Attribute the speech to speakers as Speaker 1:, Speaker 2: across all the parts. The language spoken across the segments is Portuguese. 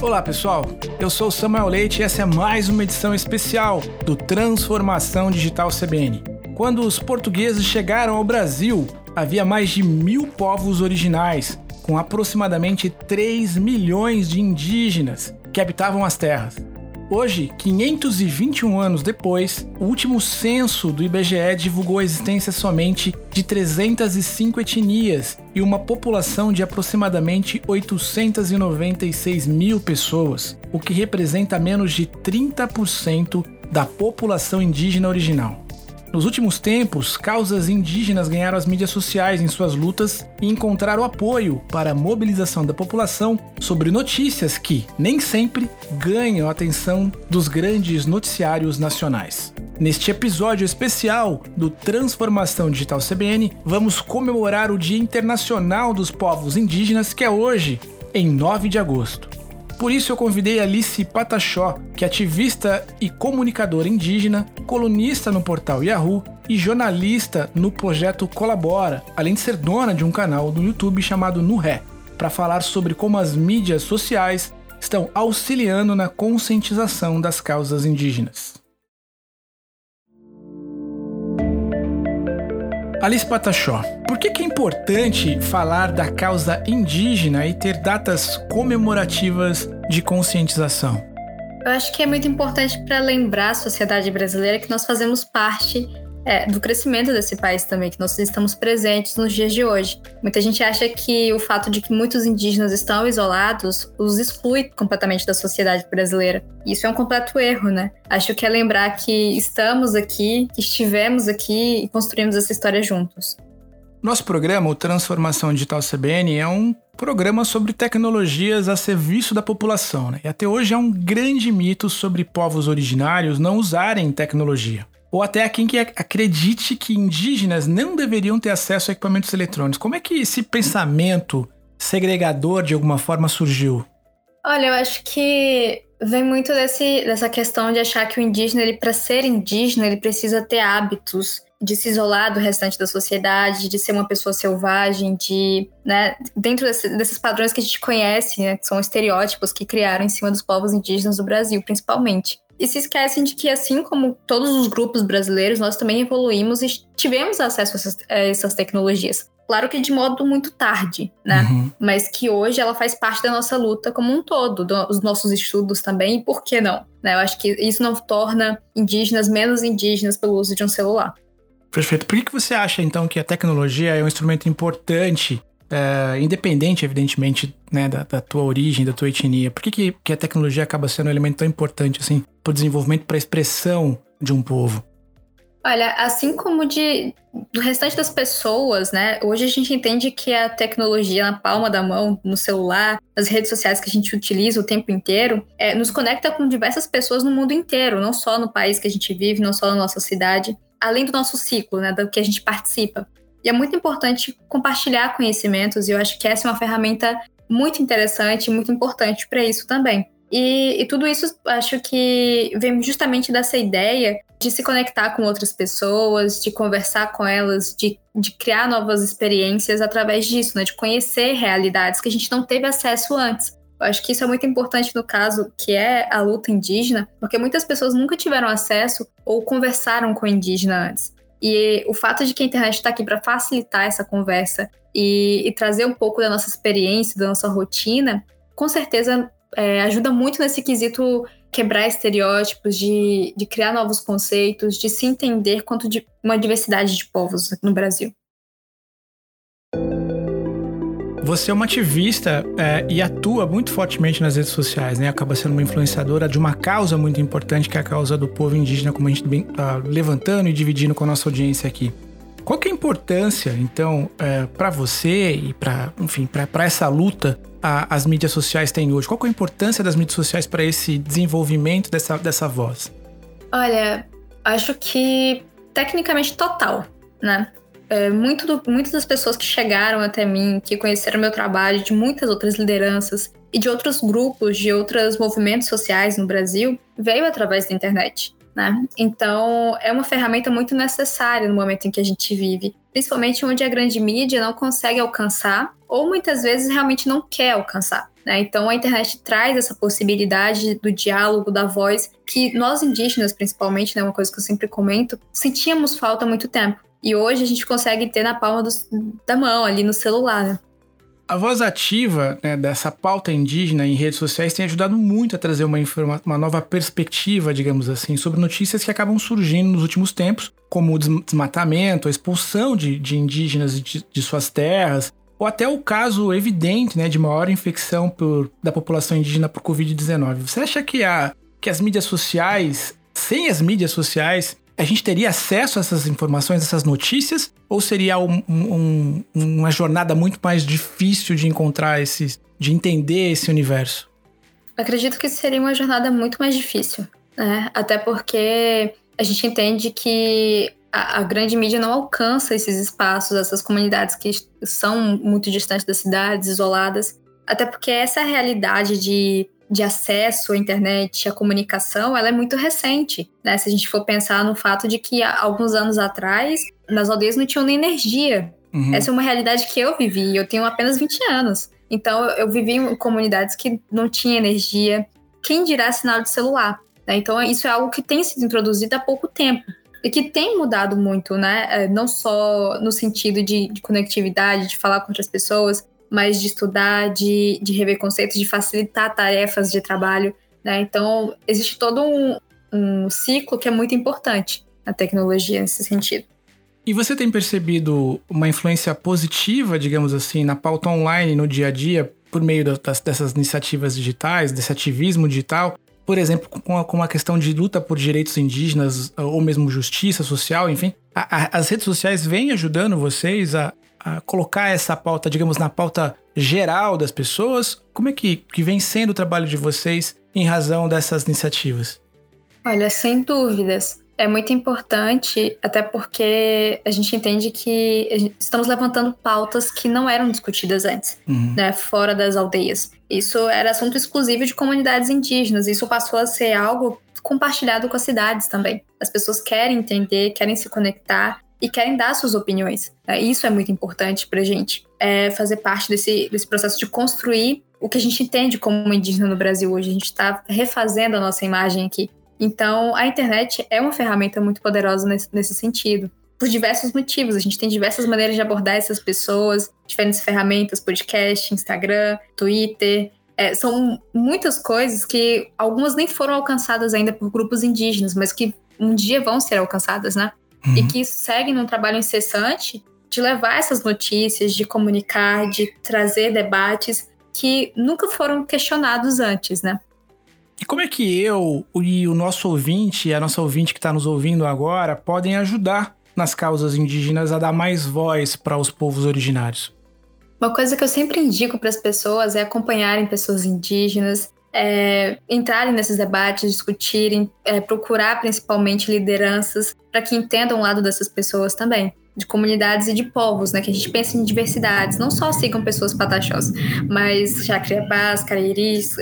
Speaker 1: Olá pessoal, eu sou o Samuel Leite e essa é mais uma edição especial do Transformação Digital CBN. Quando os portugueses chegaram ao Brasil, havia mais de 1.000 povos originais, com aproximadamente 3 milhões de indígenas que habitavam as terras. Hoje, 521 anos depois, o último censo do IBGE divulgou a existência somente de 305 etnias e uma população de aproximadamente 896 mil pessoas, o que representa menos de 30% da população indígena original. Nos últimos tempos, causas indígenas ganharam as mídias sociais em suas lutas e encontraram apoio para a mobilização da população sobre notícias que, nem sempre, ganham a atenção dos grandes noticiários nacionais. Neste episódio especial do Transformação Digital CBN, vamos comemorar o Dia Internacional dos Povos Indígenas, que é hoje, em 9 de agosto. Por isso eu convidei Alice Pataxó, que é ativista e comunicadora indígena, colunista no portal Yahoo e jornalista no projeto Colabora, além de ser dona de um canal no YouTube chamado Nuré, para falar sobre como as mídias sociais estão auxiliando na conscientização das causas indígenas. Alice Pataxó, por que é importante falar da causa indígena e ter datas comemorativas de conscientização?
Speaker 2: Eu acho que é muito importante para lembrar a sociedade brasileira que nós fazemos parte do crescimento desse país também, que nós estamos presentes nos dias de hoje. Muita gente acha que o fato de que muitos indígenas estão isolados os exclui completamente da sociedade brasileira. Isso é um completo erro, né? Acho que é lembrar que estamos aqui, que estivemos aqui e construímos essa história juntos.
Speaker 1: Nosso programa, o Transformação Digital CBN, é um programa sobre tecnologias a serviço da população, né? E até hoje é um grande mito sobre povos originários não usarem tecnologia. Ou até há quem que acredite que indígenas não deveriam ter acesso a equipamentos eletrônicos. Como é que esse pensamento segregador, de alguma forma, surgiu?
Speaker 2: Olha, eu acho que vem muito dessa questão de achar que o indígena, para ser indígena, ele precisa ter hábitos de se isolar do restante da sociedade, de ser uma pessoa selvagem, dentro desses padrões que a gente conhece, né, que são estereótipos que criaram em cima dos povos indígenas do Brasil, principalmente. E se esquecem de que, assim como todos os grupos brasileiros, nós também evoluímos e tivemos acesso a essas tecnologias. Claro que de modo muito tarde, né? Mas que hoje ela faz parte da nossa luta como um todo, dos nossos estudos também, e por que não? Né? Eu acho que isso não torna indígenas menos indígenas pelo uso de um celular.
Speaker 1: Perfeito. Por que você acha, então, que a tecnologia é um instrumento importante, independente, evidentemente, né, da tua origem, da tua etnia? Por que a tecnologia acaba sendo um elemento tão importante, assim, para o desenvolvimento, para a expressão de um povo?
Speaker 2: Olha, assim como do restante das pessoas, né? Hoje a gente entende que a tecnologia na palma da mão, no celular, nas redes sociais que a gente utiliza o tempo inteiro, nos conecta com diversas pessoas no mundo inteiro, não só no país que a gente vive, não só na nossa cidade, além do nosso ciclo, né? Do que a gente participa. E é muito importante compartilhar conhecimentos, e eu acho que essa é uma ferramenta muito interessante e muito importante para isso também. E tudo isso, acho que vem justamente dessa ideia de se conectar com outras pessoas, de conversar com elas, de criar novas experiências através disso, né? De conhecer realidades que a gente não teve acesso antes. Eu acho que isso é muito importante no caso que é a luta indígena, porque muitas pessoas nunca tiveram acesso ou conversaram com o indígena antes. E o fato de que a internet está aqui para facilitar essa conversa e trazer um pouco da nossa experiência, da nossa rotina, com certeza ajuda muito nesse quesito quebrar estereótipos, de criar novos conceitos, de se entender quanto de uma diversidade de povos no Brasil.
Speaker 1: Você é uma ativista e atua muito fortemente nas redes sociais, né? Acaba sendo uma influenciadora de uma causa muito importante, que é a causa do povo indígena, como a gente está levantando e dividindo com a nossa audiência aqui. Qual que é a importância, então, para você e para essa luta as mídias sociais têm hoje? Qual que é a importância das mídias sociais para esse desenvolvimento dessa voz?
Speaker 2: Olha, acho que tecnicamente total, né? Muitas das pessoas que chegaram até mim, que conheceram meu trabalho, de muitas outras lideranças e de outros grupos, de outros movimentos sociais no Brasil, veio através da internet, né? Então, é uma ferramenta muito necessária no momento em que a gente vive. principalmente onde a grande mídia não consegue alcançar ou muitas vezes realmente não quer alcançar, né? Então a internet traz essa possibilidade do diálogo, da voz, que nós indígenas principalmente, né, uma coisa que eu sempre comento, sentíamos falta há muito tempo. E hoje a gente consegue ter na palma da mão, ali no celular, né?
Speaker 1: A voz ativa, né, dessa pauta indígena em redes sociais tem ajudado muito a trazer uma nova perspectiva, digamos assim, sobre notícias que acabam surgindo nos últimos tempos, como o desmatamento, a expulsão de indígenas de suas terras, ou até o caso evidente, né, de maior infecção da população indígena por Covid-19. Você acha que as mídias sociais, sem as mídias sociais, a gente teria acesso a essas informações, essas notícias? Ou seria uma jornada muito mais difícil de encontrar de entender esse universo?
Speaker 2: Acredito que seria uma jornada muito mais difícil, né? Até porque a gente entende que a grande mídia não alcança esses espaços, essas comunidades que são muito distantes das cidades, isoladas. Até porque essa realidade de acesso à internet, à comunicação, ela é muito recente, né? Se a gente for pensar no fato de que há alguns anos atrás, nas aldeias não tinham nem energia. Uhum. Essa é uma realidade que eu vivi, eu tenho apenas 20 anos. Então, eu vivi em comunidades que não tinha energia, quem dirá sinal de celular, né? Então, isso é algo que tem sido introduzido há pouco tempo e que tem mudado muito, né? Não só no sentido de conectividade, de falar com outras pessoas, mas de estudar, de rever conceitos, de facilitar tarefas de trabalho, né? Então, existe todo um ciclo que é muito importante na tecnologia nesse sentido.
Speaker 1: E você tem percebido uma influência positiva, digamos assim, na pauta online, no dia a dia, por meio dessas iniciativas digitais, desse ativismo digital? Por exemplo, com a questão de luta por direitos indígenas, ou mesmo justiça social, enfim. As redes sociais vêm ajudando vocês a colocar essa pauta, digamos, na pauta geral das pessoas? Como é que vem sendo o trabalho de vocês em razão dessas iniciativas?
Speaker 2: Olha, sem dúvidas. É muito importante, até porque a gente entende que estamos levantando pautas que não eram discutidas antes, né, fora das aldeias. Isso era assunto exclusivo de comunidades indígenas, isso passou a ser algo compartilhado com as cidades também. As pessoas querem entender, querem se conectar e querem dar suas opiniões. Isso é muito importante pra gente, fazer parte desse processo de construir o que a gente entende como indígena no Brasil hoje. A gente está refazendo a nossa imagem aqui. Então, a internet é uma ferramenta muito poderosa nesse sentido, por diversos motivos. A gente tem diversas maneiras de abordar essas pessoas, diferentes ferramentas, podcast, Instagram, Twitter. São muitas coisas que algumas nem foram alcançadas ainda por grupos indígenas, mas que um dia vão ser alcançadas, né? E que seguem num trabalho incessante de levar essas notícias, de comunicar, de trazer debates que nunca foram questionados antes, né?
Speaker 1: E como é que eu e o nosso ouvinte, a nossa ouvinte que está nos ouvindo agora, podem ajudar nas causas indígenas a dar mais voz para os povos originários?
Speaker 2: Uma coisa que eu sempre indico para as pessoas é acompanharem pessoas indígenas, entrarem nesses debates, discutirem, procurar principalmente lideranças para que entendam o lado dessas pessoas também, de comunidades e de povos, né? Que a gente pensa em diversidades, não só sigam pessoas pataxós, mas Jacriabás, Caraíris,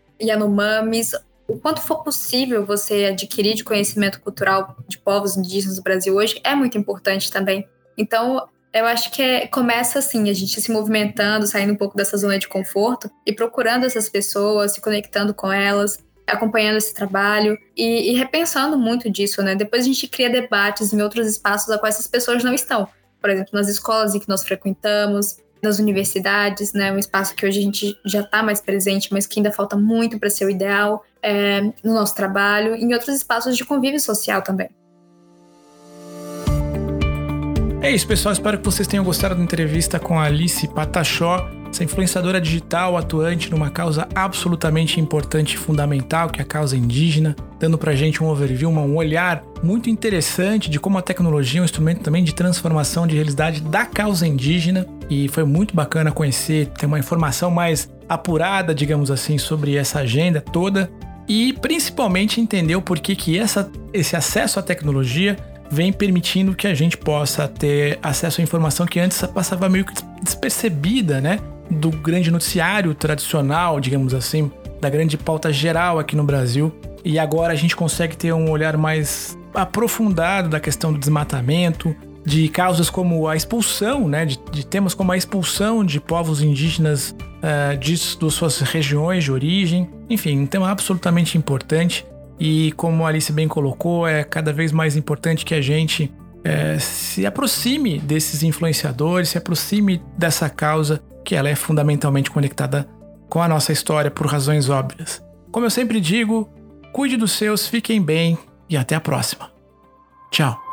Speaker 2: Yanomamis, o quanto for possível você adquirir de conhecimento cultural de povos indígenas do Brasil hoje é muito importante também. Então, eu acho que começa assim, a gente se movimentando, saindo um pouco dessa zona de conforto e procurando essas pessoas, se conectando com elas, acompanhando esse trabalho e repensando muito disso, né? Depois a gente cria debates em outros espaços a quais essas pessoas não estão. Por exemplo, nas escolas em que nós frequentamos, nas universidades, né, um espaço que hoje a gente já está mais presente, mas que ainda falta muito para ser o ideal, no nosso trabalho, em outros espaços de convívio social também.
Speaker 1: É isso, pessoal. Espero que vocês tenham gostado da entrevista com a Alice Pataxó, essa influenciadora digital atuante numa causa absolutamente importante e fundamental, que é a causa indígena, dando pra gente um overview, um olhar muito interessante de como a tecnologia é um instrumento também de transformação de realidade da causa indígena. E foi muito bacana conhecer, ter uma informação mais apurada, digamos assim, sobre essa agenda toda e principalmente entender o porquê que esse acesso à tecnologia vem permitindo que a gente possa ter acesso à informação que antes passava meio que despercebida, né? Do grande noticiário tradicional, digamos assim, da grande pauta geral aqui no Brasil. E agora a gente consegue ter um olhar mais aprofundado da questão do desmatamento, de causas como a expulsão, né, de temas como a expulsão de povos indígenas de suas regiões de origem. Enfim, um tema absolutamente importante e, como a Alice bem colocou, é cada vez mais importante que a gente se aproxime desses influenciadores, se aproxime dessa causa, que ela é fundamentalmente conectada com a nossa história por razões óbvias. Como eu sempre digo, cuide dos seus, fiquem bem e até a próxima. Tchau.